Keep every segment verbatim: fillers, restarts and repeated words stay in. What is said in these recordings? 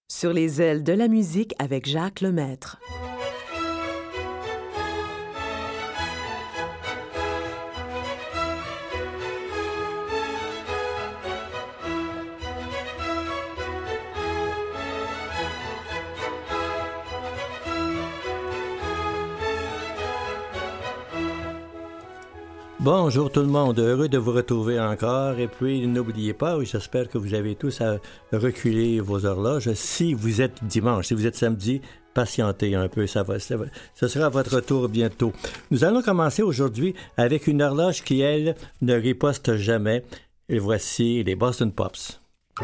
Sur les ailes de la musique avec Jacques Lemaître. Bonjour tout le monde, heureux de vous retrouver encore et puis n'oubliez pas, j'espère que vous avez tous à reculer vos horloges. Si vous êtes dimanche, si vous êtes samedi, patientez un peu, ça va, ça va, ce sera votre tour bientôt. Nous allons commencer aujourd'hui avec une horloge qui, elle, ne riposte jamais. Et voici les Boston Pops.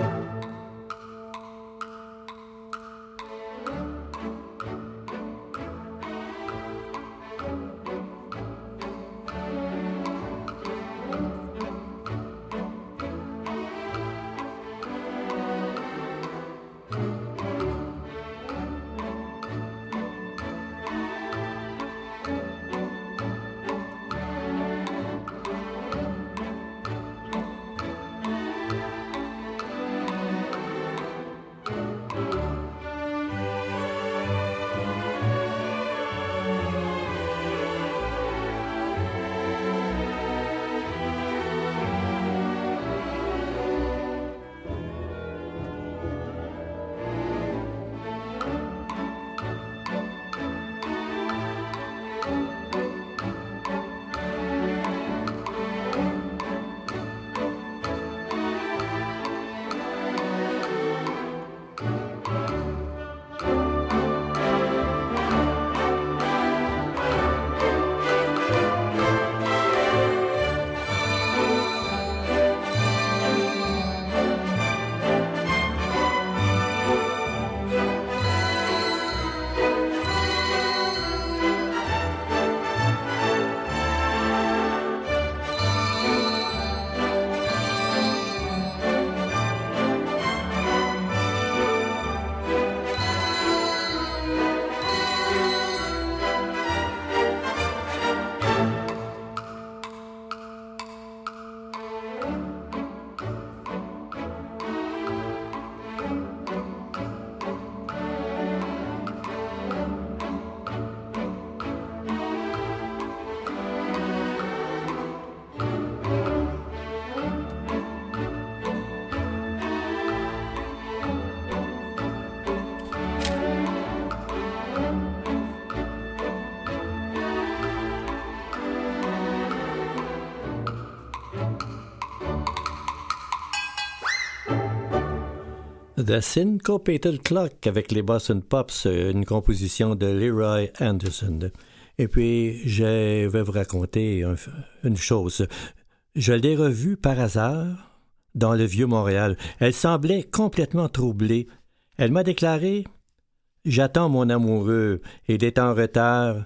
The Syncopated Clock avec les Boston Pops, une composition de Leroy Anderson. Et puis, je vais vous raconter un, une chose. Je l'ai revue par hasard dans le Vieux-Montréal. Elle semblait complètement troublée. Elle m'a déclaré « J'attends mon amoureux, il est en retard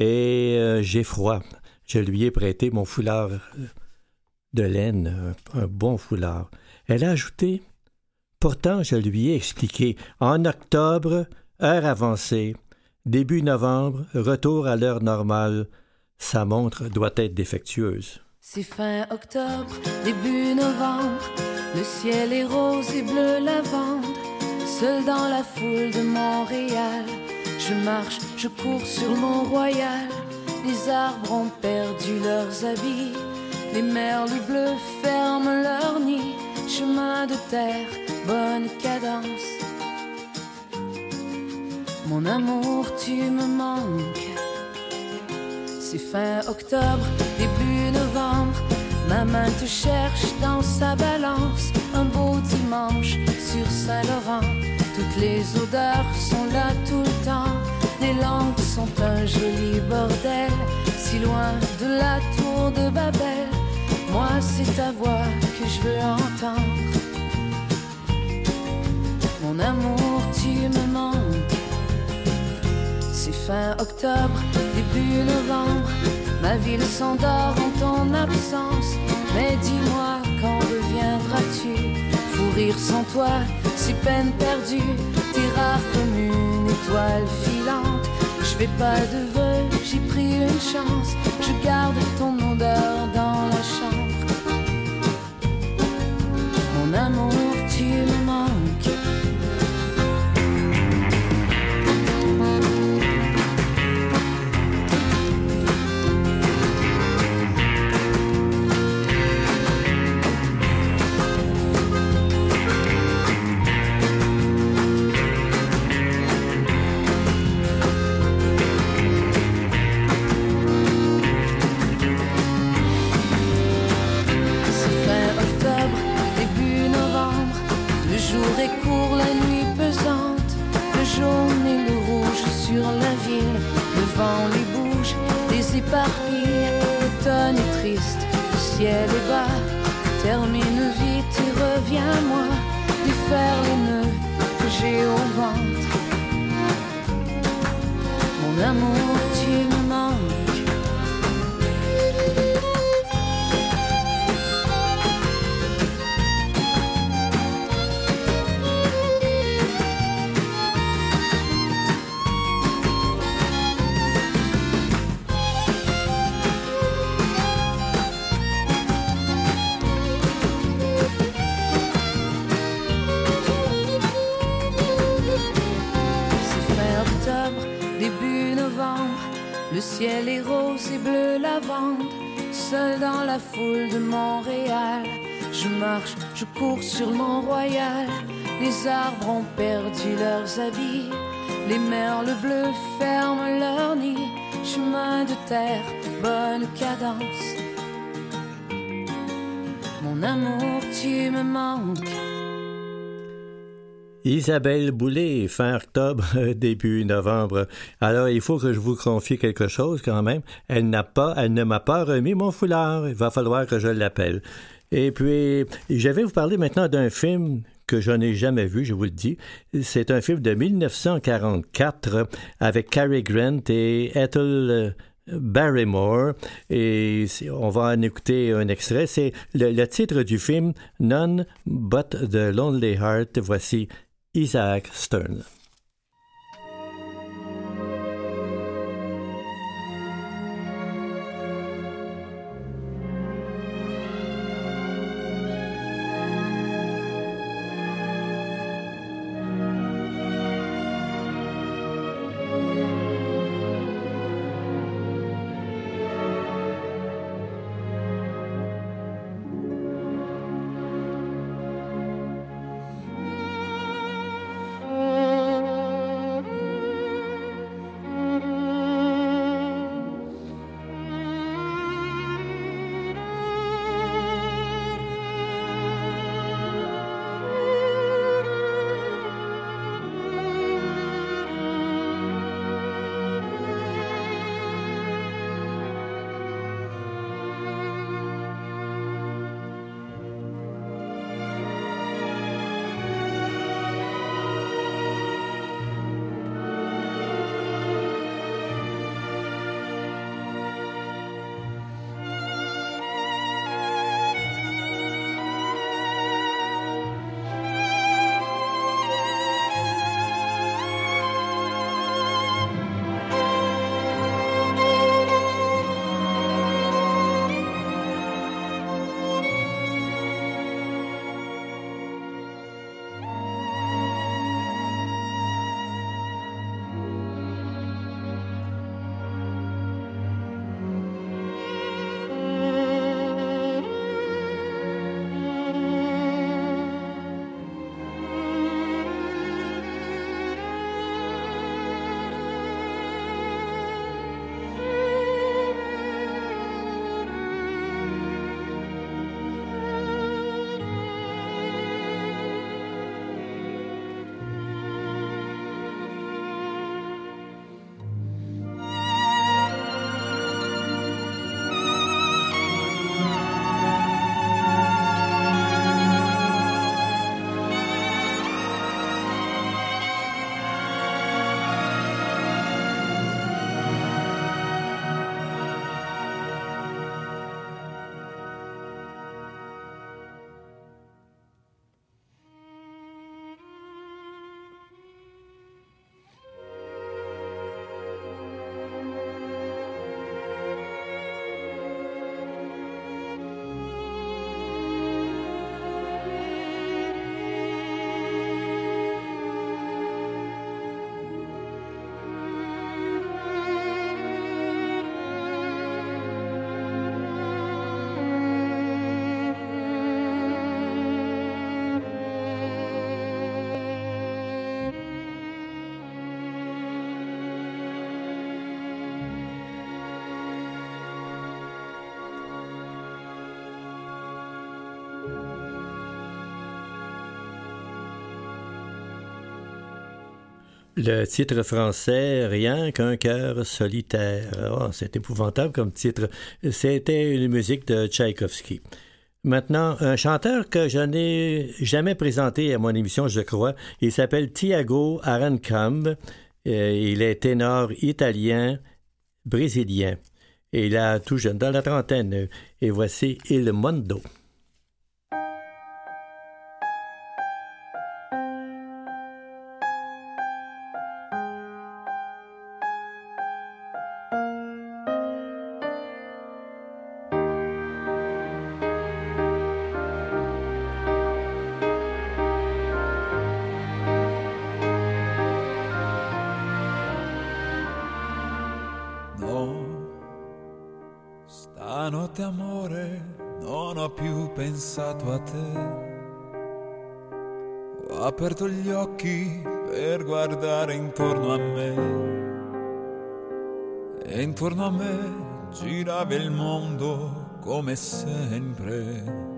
et euh, j'ai froid. » Je lui ai prêté mon foulard de laine, un, un bon foulard. Elle a ajouté « Pourtant, je lui ai expliqué, en octobre, heure avancée, début novembre, retour à l'heure normale, sa montre doit être défectueuse. » C'est fin octobre, début novembre, le ciel est rose et bleu lavande, seul dans la foule de Montréal, je marche, je cours sur Mont-Royal, les arbres ont perdu leurs habits, les merles bleus ferment leur nid, chemin de terre, bonne cadence. Mon amour, tu me manques. C'est fin octobre, début novembre, ma main te cherche dans sa balance. Un beau dimanche sur Saint-Laurent, toutes les odeurs sont là tout le temps. Les langues sont un joli bordel, si loin de la tour de Babel. Moi, c'est ta voix que je veux entendre. Mon amour, tu me manques. C'est fin octobre, début novembre, ma ville s'endort en ton absence. Mais dis-moi, quand reviendras-tu? Fou rire sans toi, c'est peine perdue. T'es rare comme une étoile filante. Je fais pas de vœux, j'ai pris une chance. Je garde ton odeur dans la chambre. Mon amour, tu me manques. ciel est bas, termine vite et reviens-moi défaire les nœuds que j'ai au ventre. Mon amour, tu me manques. Le ciel est rose et bleu lavande, seul dans la foule de Montréal. Je marche, je cours sur Mont-Royal. Les arbres ont perdu leurs habits, les merles bleus ferment leur nid. Chemin de terre, bonne cadence. Mon amour, tu me manques. Isabelle Boulay, fin octobre, début novembre. Alors, il faut que je vous confie quelque chose quand même. Elle n'a pas, elle ne m'a pas remis mon foulard. Il va falloir que je l'appelle. Et puis, je vais vous parler maintenant d'un film que je n'ai jamais vu, je vous le dis. C'est un film de dix-neuf cent quarante-quatre avec Cary Grant et Ethel Barrymore, et on va en écouter un extrait. C'est le, le titre du film None But the Lonely Heart. Voici Isaac Stern. Mm-hmm. Le titre français, Rien qu'un cœur solitaire. Oh, c'est épouvantable comme titre. C'était une musique de Tchaïkovski. Maintenant, un chanteur que je n'ai jamais présenté à mon émission, je crois, il s'appelle Tiago Arankamb. Il est ténor italien, brésilien. Et il a tout jeune, dans la trentaine. Et voici Il Mondo. Stanotte amore, non ho più pensato a te. Ho aperto gli occhi per guardare intorno a me. E intorno a me girava il mondo come sempre.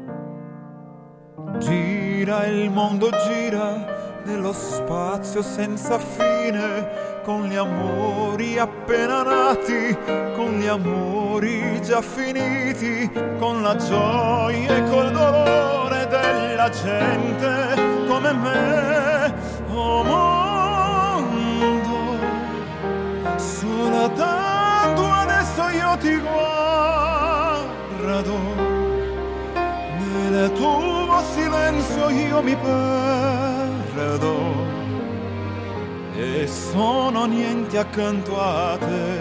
Gira il mondo, gira nello spazio senza fine, con gli amori appena nati, con gli amori già finiti, con la gioia e col dolore della gente come me. Oh mondo, soltanto adesso io ti guardo, nel tuo silenzio io mi perdo e sono niente accanto a te.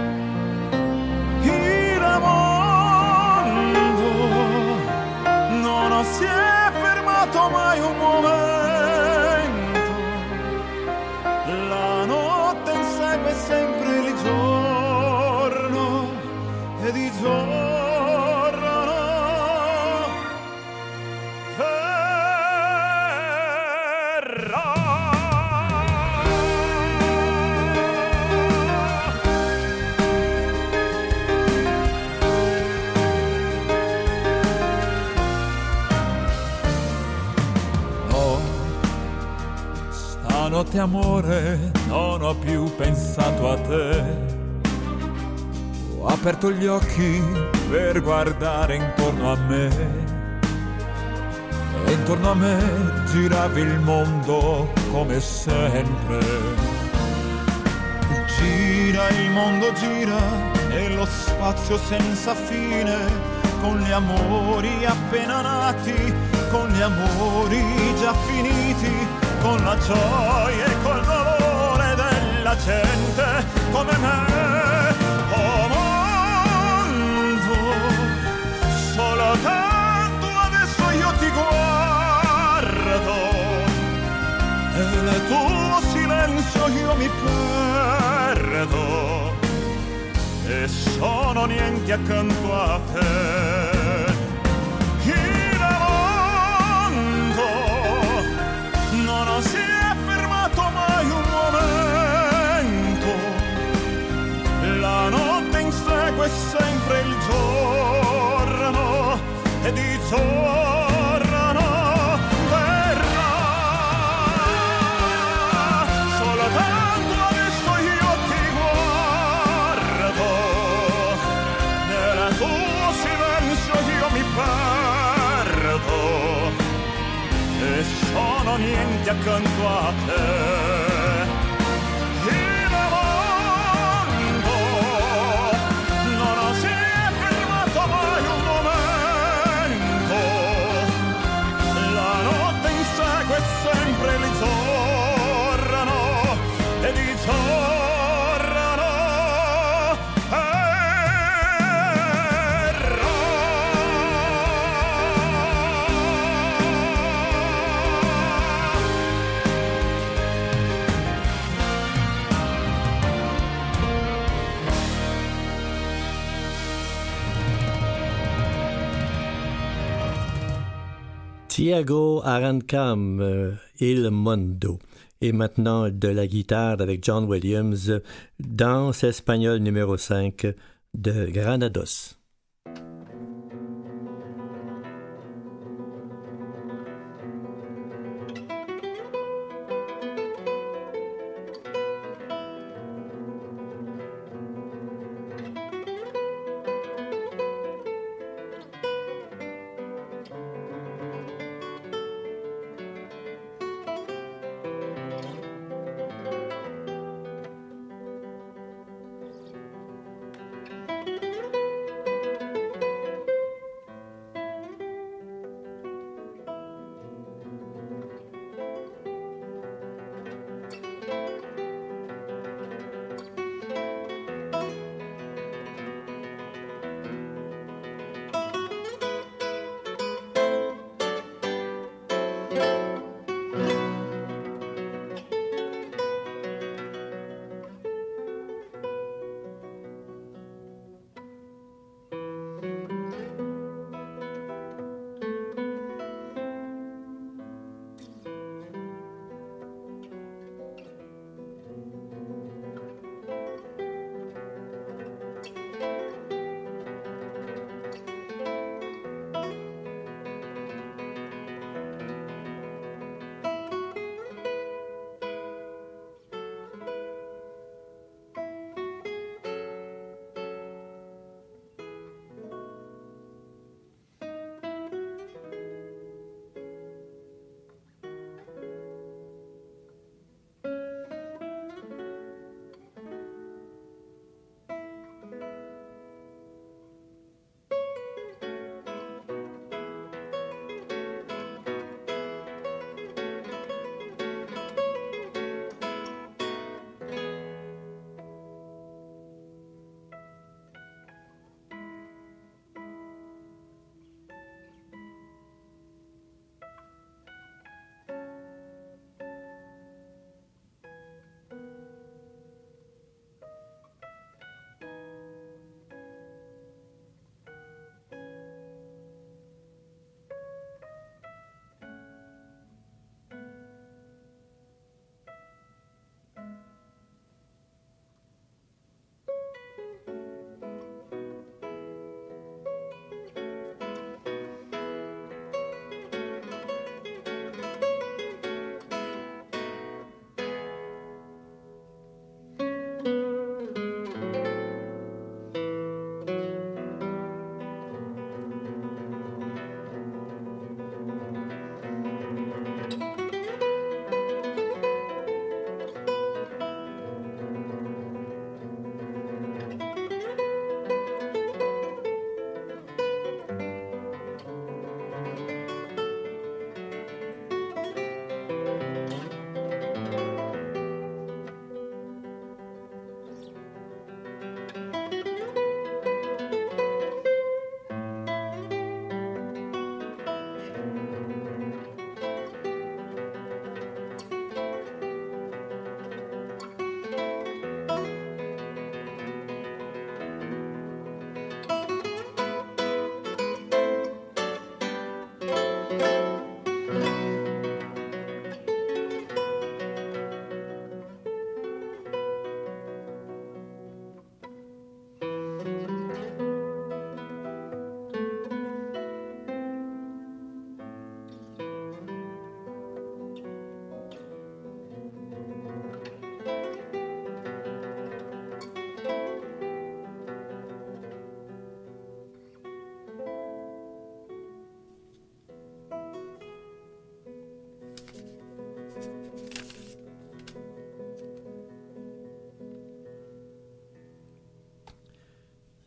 Il mondo non si è fermato mai un momento, la notte insegue sempre il giorno e di giorno notte amore, non ho più pensato a te. Ho aperto gli occhi per guardare intorno a me. E intorno a me girava il mondo come sempre. Gira il mondo, gira nello spazio senza fine, con gli amori appena nati, con gli amori già finiti, con la gioia e col dolore della gente come me. Oh mondo, soltanto adesso io ti guardo e nel tuo silenzio io mi perdo e sono niente accanto a te. Non si è fermato mai un momento, la notte insegue sempre il giorno e di giorno verrà. Soltanto adesso io ti guardo, nel tuo silenzio io mi perdo e sono niente accanto a te. Il mondo non si è fermato mai un momento, la notte insegue sempre il giorno e di giorno Tiago Arankamb, euh, Il Mondo. Et maintenant de la guitare avec John Williams, Danse espagnole numéro cinq de Granados.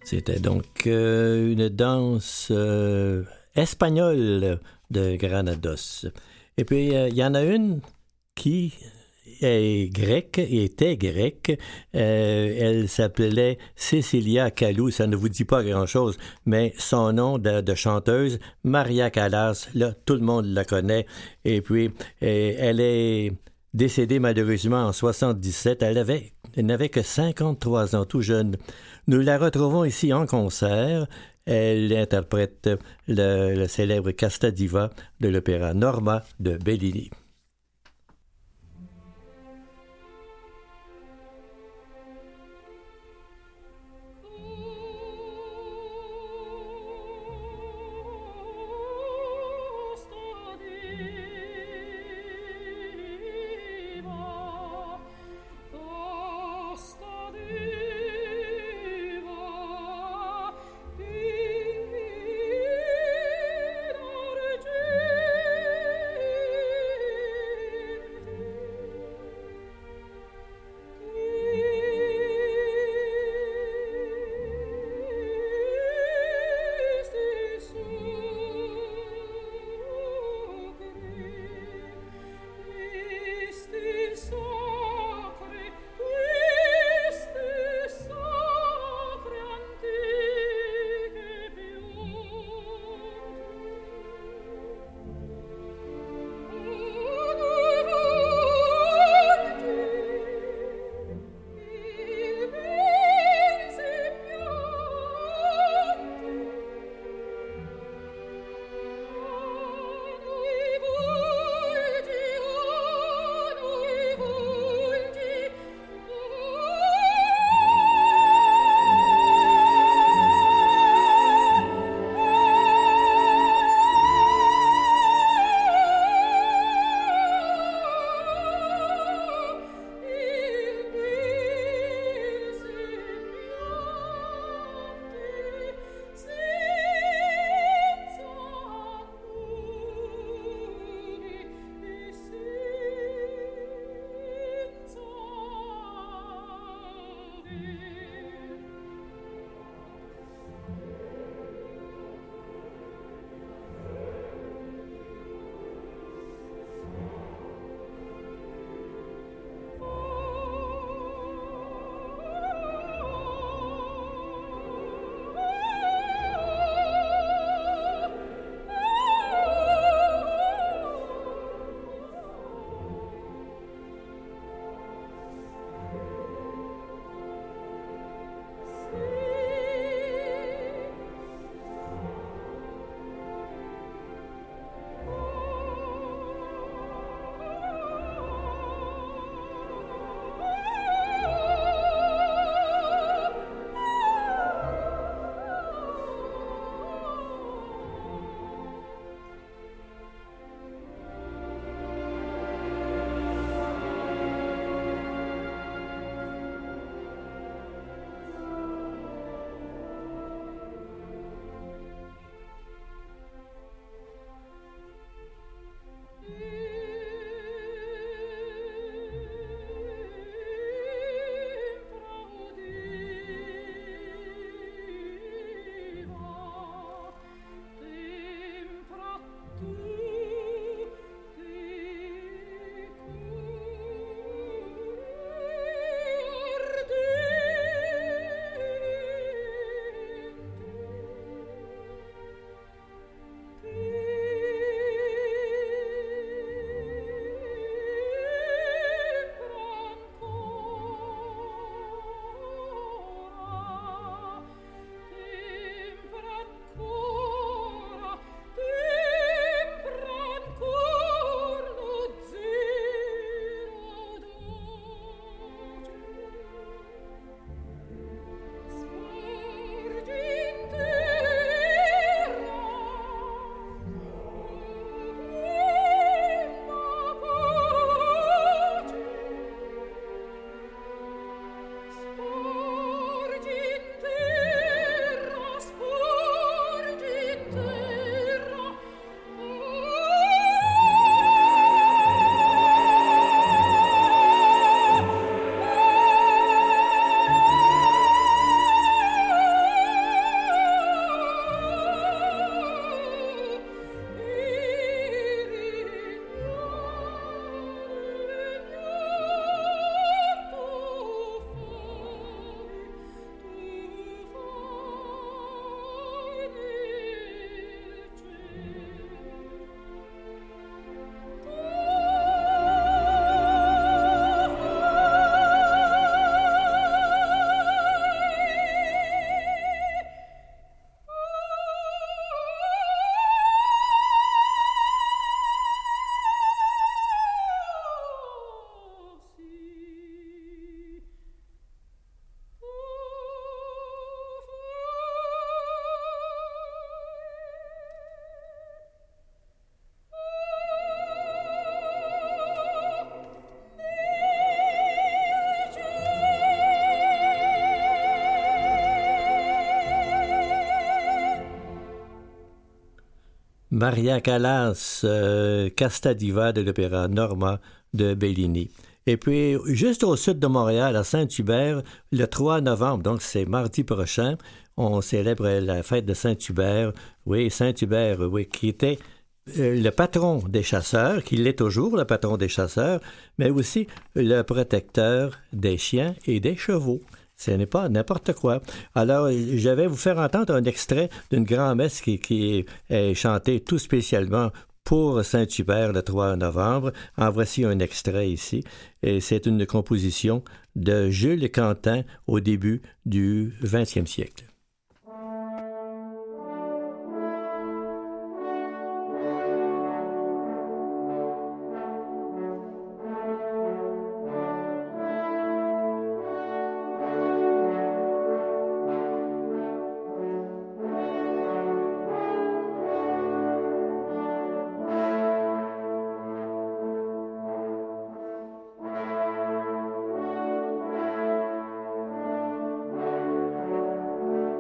C'était donc euh, une danse euh, espagnole de Granados. Et puis, il euh, y en a une qui est grecque, était grecque. Euh, elle s'appelait Cecilia Kalou. Ça ne vous dit pas grand-chose, mais son nom de, de chanteuse, Maria Callas, là, tout le monde la connaît. Et puis, euh, elle est décédée malheureusement en soixante-dix-sept. Elle avait, elle n'avait que cinquante-trois ans, tout jeune. Nous la retrouvons ici en concert. Elle interprète le, le célèbre Casta Diva de l'opéra Norma de Bellini. Thank you. Maria Callas, euh, Casta Diva de l'opéra Norma de Bellini. Et puis, juste au sud de Montréal, à Saint-Hubert, le trois novembre, donc c'est mardi prochain, on célèbre la fête de Saint-Hubert. Oui, Saint-Hubert, oui, qui était euh, le patron des chasseurs, qui l'est toujours, le patron des chasseurs, mais aussi le protecteur des chiens et des chevaux. Ce n'est pas n'importe quoi. Alors, je vais vous faire entendre un extrait d'une grand-messe qui, qui est chantée tout spécialement pour Saint-Hubert le trois novembre. En voici un extrait ici. Et c'est une composition de Jules Quentin au début du vingtième siècle. Thank you.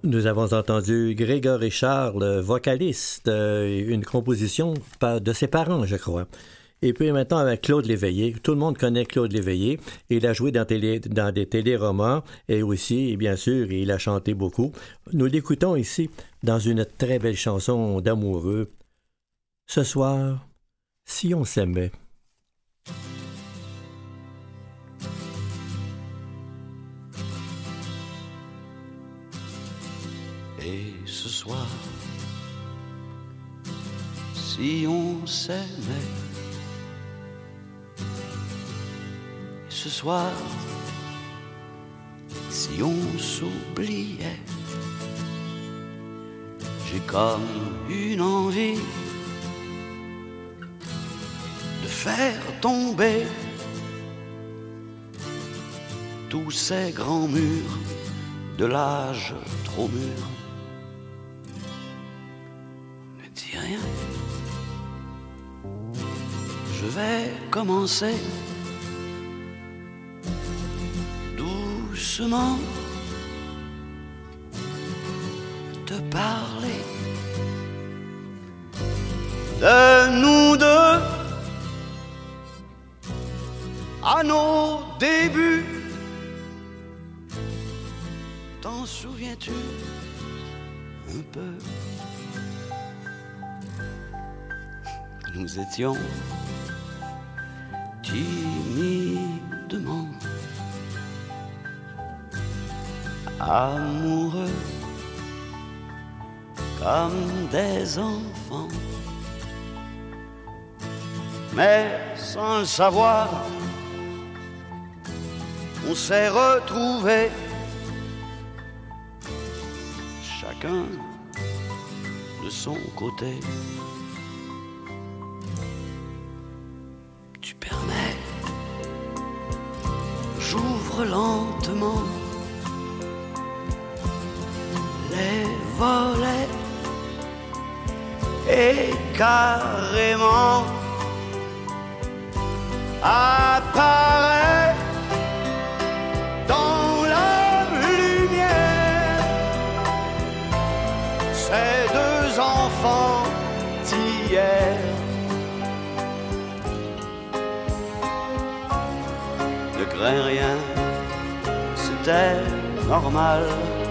Nous avons entendu Grégory Charles, vocaliste, euh, une composition de ses parents, je crois. Et puis maintenant avec Claude Léveillé. Tout le monde connaît Claude Léveillé. Il a joué dans, télé, dans des téléromans et aussi, bien sûr, il a chanté beaucoup. Nous l'écoutons ici dans une très belle chanson d'amoureux. Ce soir, si on s'aimait. Et ce soir, si on s'aimait, et ce soir, si on s'oubliait, j'ai comme une envie de faire tomber tous ces grands murs de l'âge trop mûr. Dis rien, je vais commencer doucement te parler de nous deux à nos débuts. T'en souviens-tu un peu? Nous étions timidement amoureux comme des enfants, mais sans le savoir, on s'est retrouvés chacun de son côté. Tu permets, j'ouvre lentement les volets et carrément apparaît dans la lumière ces deux enfants d'hier. Ne crains rien, c'était normal.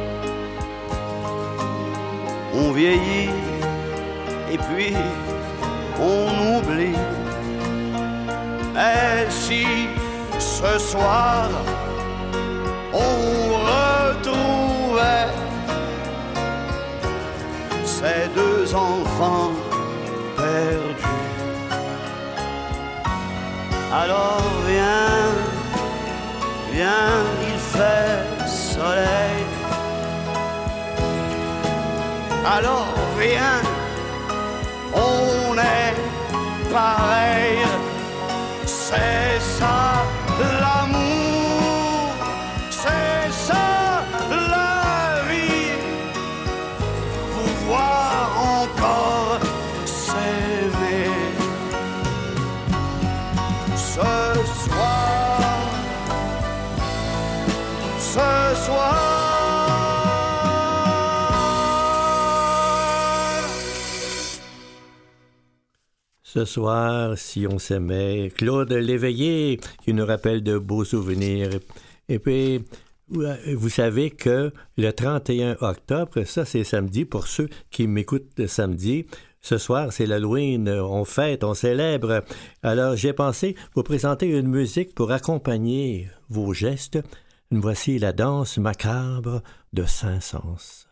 On vieillit et puis on oublie. Mais si ce soir on retrouvait ces deux enfants perdus, alors viens, viens, il fait soleil. Alors viens, on est pareil. C'est ça l'amour, c'est ça la vie. Pouvoir encore s'aimer. Ce soir, ce soir. Ce soir, si on s'aimait, Claude Léveillé, qui nous rappelle de beaux souvenirs. Et puis, vous savez que le trente et un octobre, ça c'est samedi, pour ceux qui m'écoutent samedi, ce soir c'est l'Halloween, on fête, on célèbre. Alors j'ai pensé vous présenter une musique pour accompagner vos gestes. Voici la danse macabre de Saint-Saëns.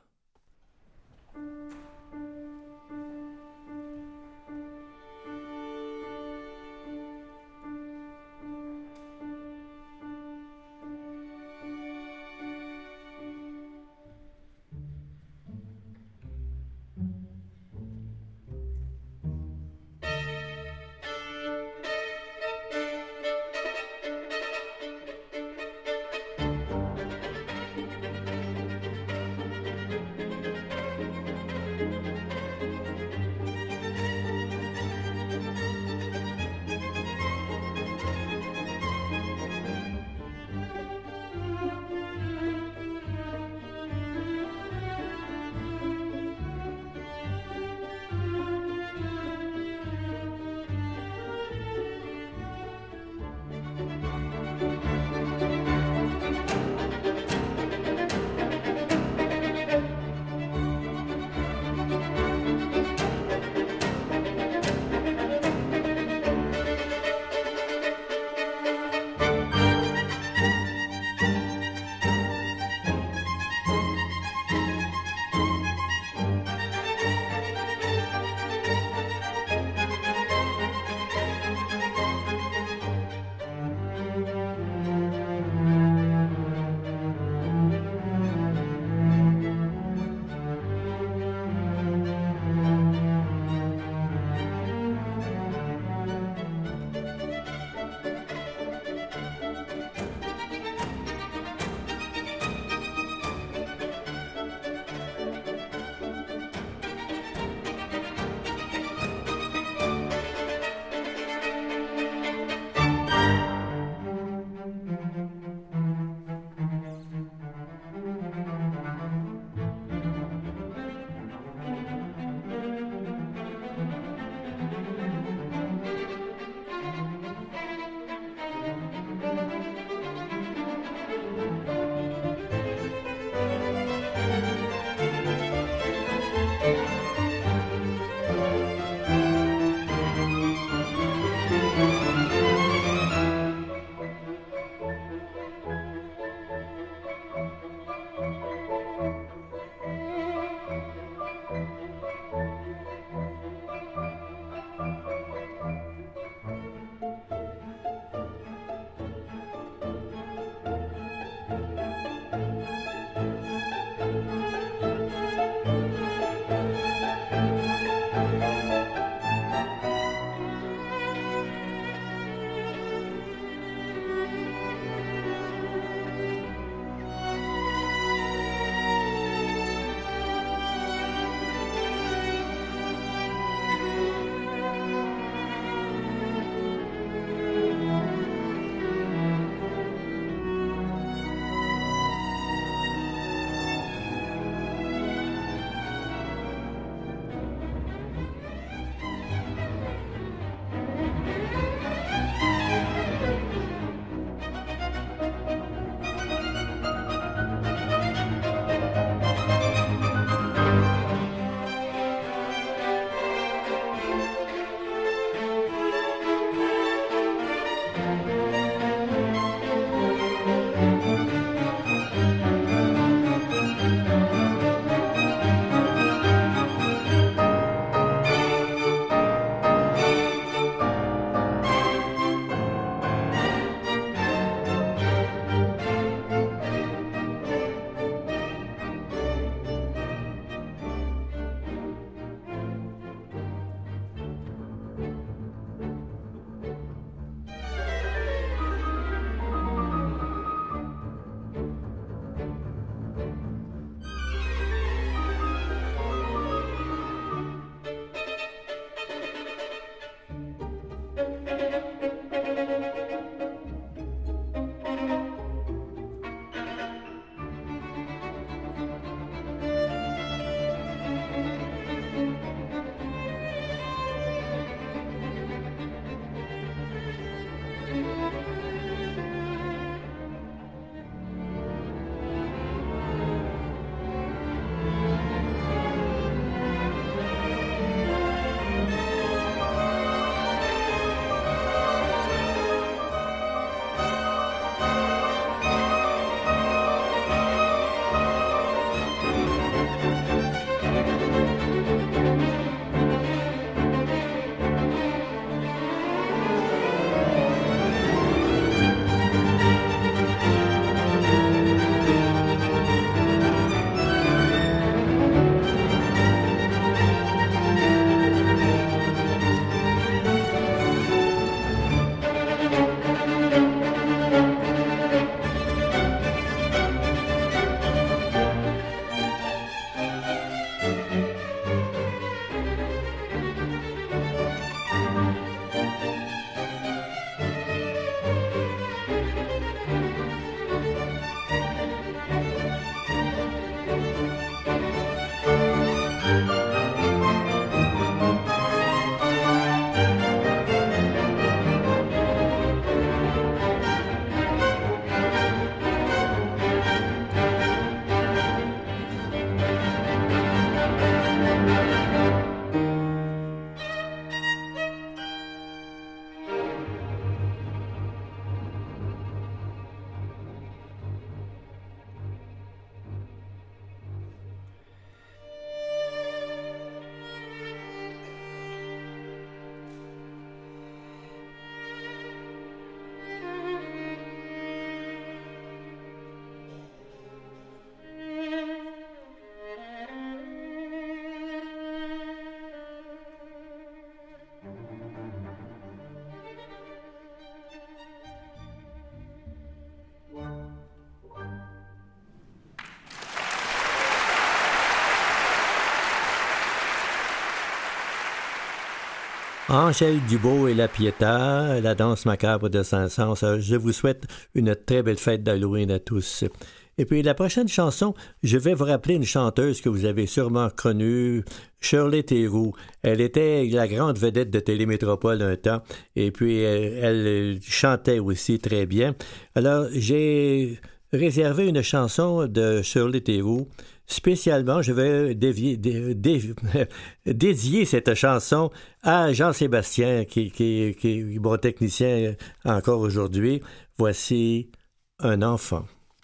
Angèle Dubois et la Pietà, la danse macabre de Saint-Saëns. Je vous souhaite une très belle fête d'Halloween à tous. Et puis la prochaine chanson, je vais vous rappeler une chanteuse que vous avez sûrement connue, Shirley Theroux. Elle était la grande vedette de Télémétropole un temps, et puis elle, elle chantait aussi très bien. Alors j'ai réservé une chanson de Shirley Theroux. Spécialement, je vais dévier, dé, dé, dédier cette chanson à Jean-Sébastien, qui, qui, qui est bon technicien encore aujourd'hui. Voici Un enfant.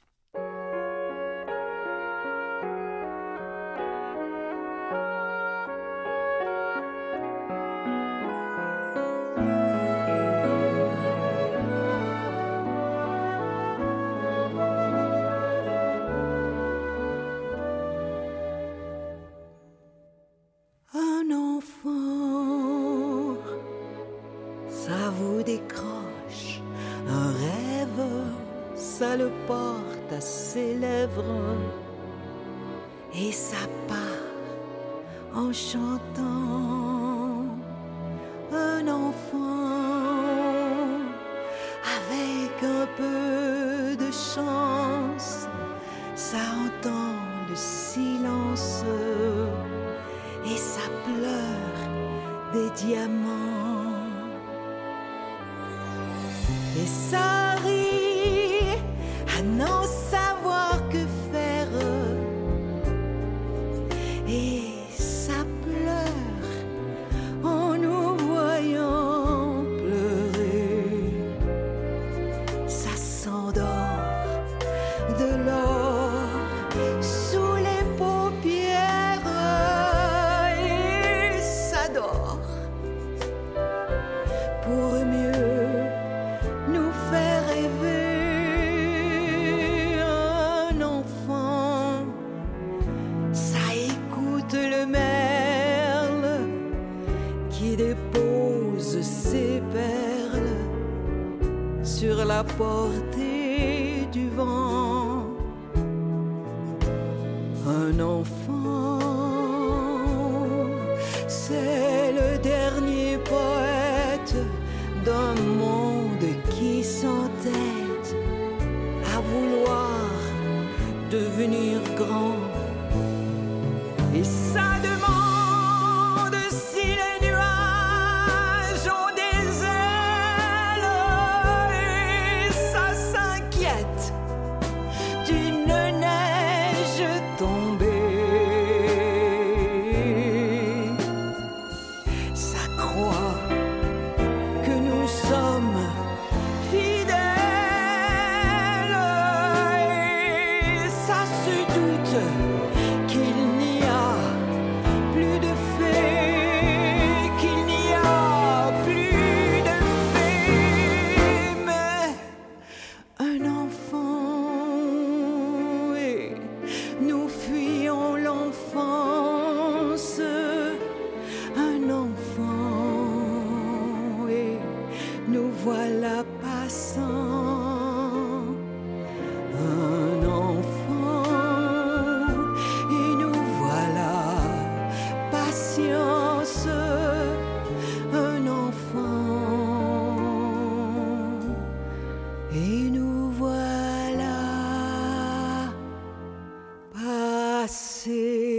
Et ça part en chantant. Un enfant avec un peu de chance, ça entend le silence et ça pleure des diamants. Et ça rit à n'en savoir que faire. Et ça pleure en nous voyant pleurer. Ça s'endort de l'or sous les paupières et ça dort pour mieux nous faire rêver. Un enfant, ça écoute le merle qui dépose ses perles sur la portée du vent. Un enfant, c'est le dernier poète d'un monde qui s'entête à vouloir devenir grand. Et ça demande si les nuages ont des ailes. Et ça s'inquiète d'une neige tombée. Ça croit que nous sommes fidèles. Et ça se doute qu'il n'y a plus de fées, qu'il n'y a plus de fées. Mais un enfant, et nous fuyons l'enfance. Un enfant, et nous voilà passants. Un enfant, et nous voilà patience. Un enfant, et nous voilà passés.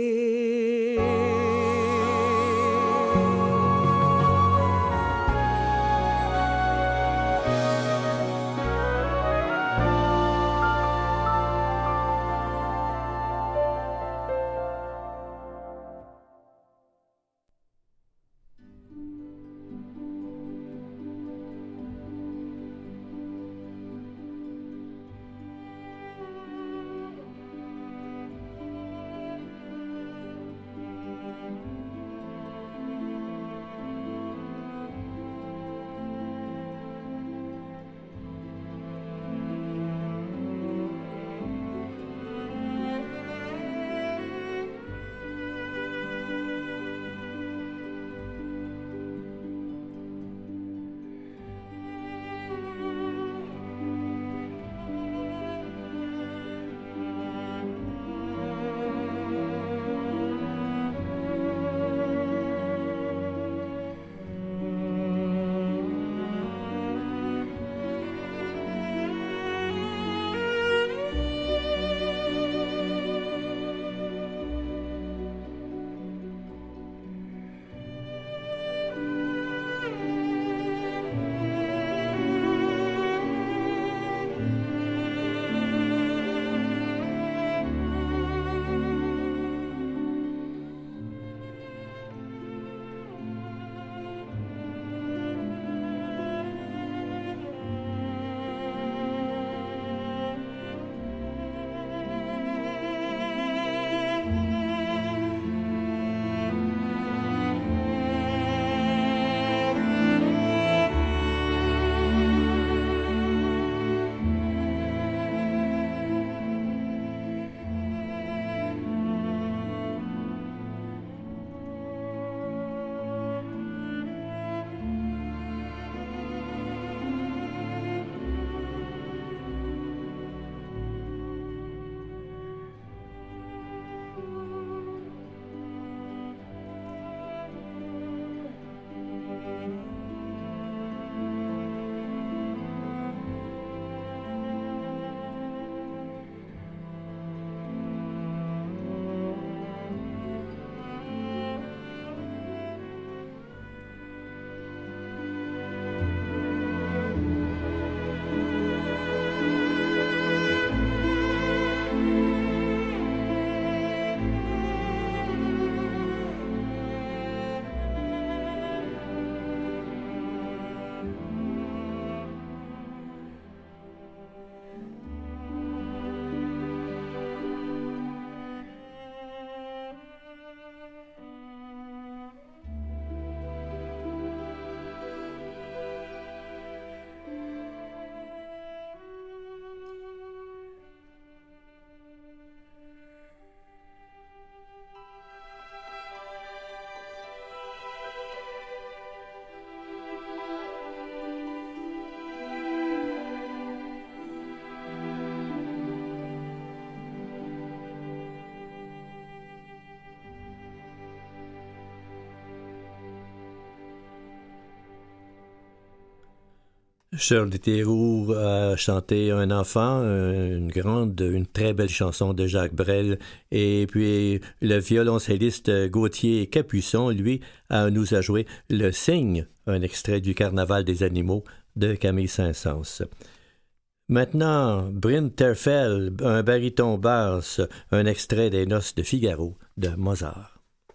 Shirley Theroux a chanté Un enfant, une grande, une très belle chanson de Jacques Brel. Et puis le violoncelliste Gauthier Capuçon, lui, a, nous a joué Le Cygne, un extrait du Carnaval des animaux de Camille Saint-Saëns. Maintenant, Bryn Terfel, un baryton basse, un extrait des Noces de Figaro de Mozart.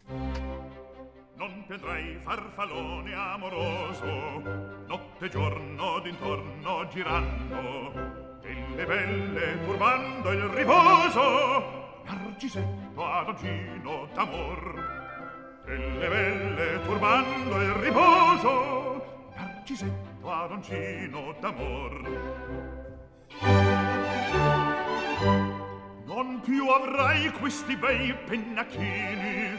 Non vedrai farfallone amoroso, notte e giorno d'intorno girando, delle belle turbando il riposo, Narcisetto adoncino d'amor. Delle belle turbando il riposo, Narcisetto adoncino d'amor. Non più avrai questi bei pennacchini,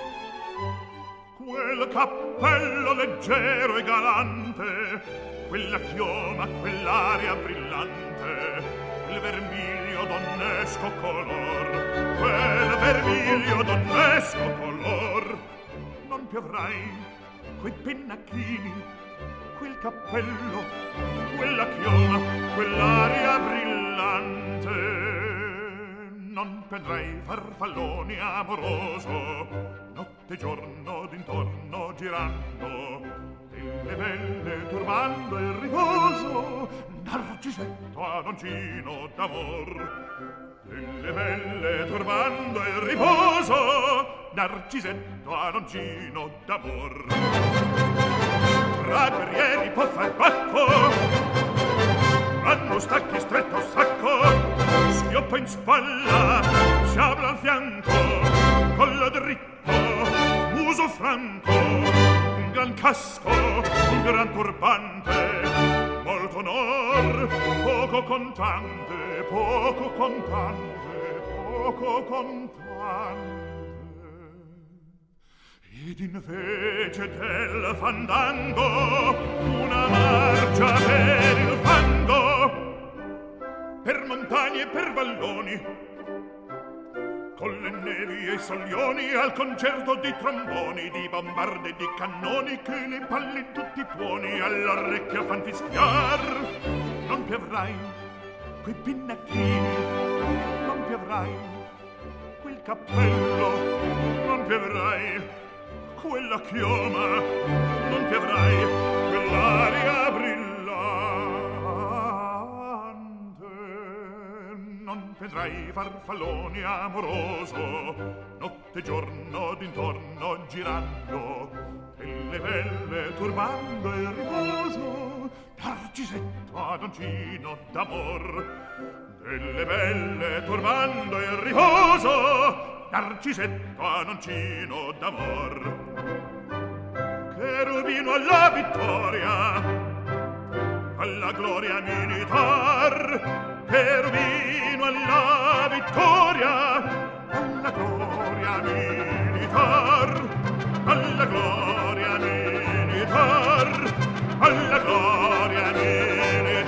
quel cappello leggero e galante, quella chioma, quell'aria brillante, quel vermiglio donnesco color, quel vermiglio donnesco color. Non più avrai quei pennacchini, quel cappello, quella chioma, quell'aria brillante. Non vedrai farfalloni amoroso, notte e giorno d'intorno girando, delle belle turbando il riposo, Narcisetto adoncino d'amor. Delle belle turbando il riposo, Narcisetto adoncino d'amor. Tra guerrieri può far bacco, hanno stacchi stretto sacco, schioppo in spalla, sciabla al fianco, collo dritto, muso franco, un gran casco, un gran turbante, molto onor, poco contante, poco contante, poco contante. Ed invece del fandango una marcia per il fango, per montagne e per valloni, con le nevi e i soglioni, al concerto di tromboni, di bombarde e di cannoni, che le palle tutti tuoni all'orecchio fan fischiar. Non più avrai quei pinnacchini, non più avrai quel cappello, non più avrai quella chioma, non ti avrai quell'aria brillante. Non vedrai farfalloni amoroso, notte e giorno d'intorno girando, delle belle turbando il riposo, Narcisetto adoncino d'amor. Delle belle turbando il riposo, Narcisetto adoncino d'amor. Cherubino alla vittoria, alla gloria militar, cherubino alla vittoria, alla gloria militar, alla gloria militar, alla gloria militar.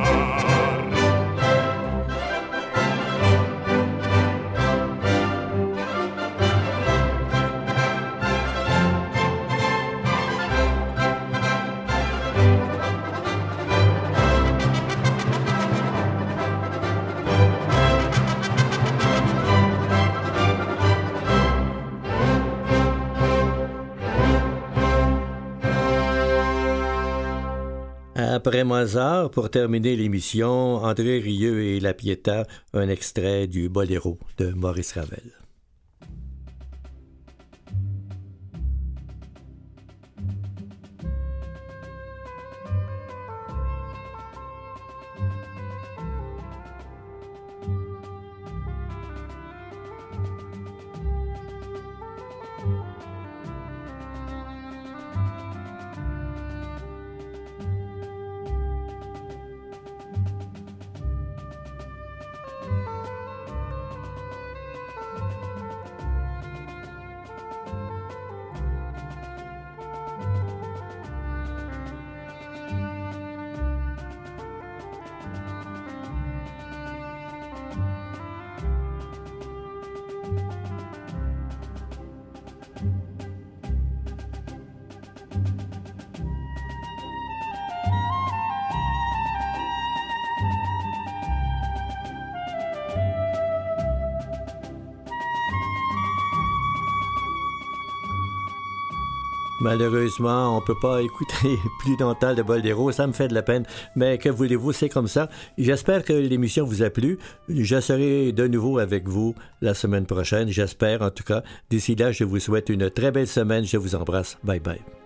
Après Mozart, pour terminer l'émission, André Rieu et La Pietà, un extrait du Boléro de Maurice Ravel. Malheureusement, on peut pas écouter plus longtemps le Boléro, ça me fait de la peine, mais que voulez-vous, c'est comme ça. J'espère que l'émission vous a plu. Je serai de nouveau avec vous la semaine prochaine, j'espère en tout cas. D'ici là, je vous souhaite une très belle semaine, je vous embrasse. Bye bye.